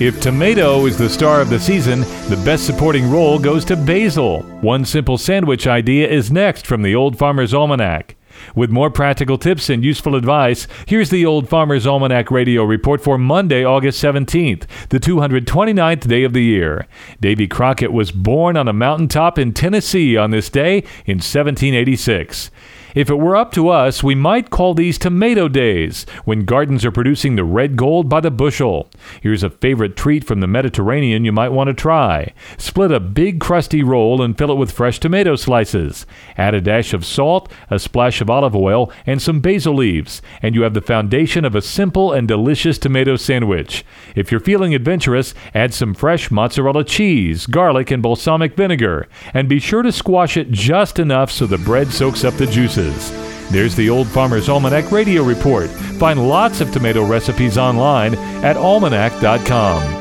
If tomato is the star of the season, the best supporting role goes to basil. One simple sandwich idea is next from the Old Farmer's Almanac. With more practical tips and useful advice, here's the Old Farmer's Almanac Radio Report for Monday, August 17th, the 229th day of the year. Davy Crockett was born on a mountaintop in Tennessee on this day in 1786. If it were up to us, we might call these tomato days, when gardens are producing the red gold by the bushel. Here's a favorite treat from the Mediterranean you might want to try. Split a big crusty roll and fill it with fresh tomato slices. Add a dash of salt, a splash of olive oil, and some basil leaves, and you have the foundation of a simple and delicious tomato sandwich. If you're feeling adventurous, add some fresh mozzarella cheese, garlic, and balsamic vinegar, and be sure to squash it just enough so the bread soaks up the juices. There's the Old Farmer's Almanac Radio Report. Find lots of tomato recipes online at almanac.com.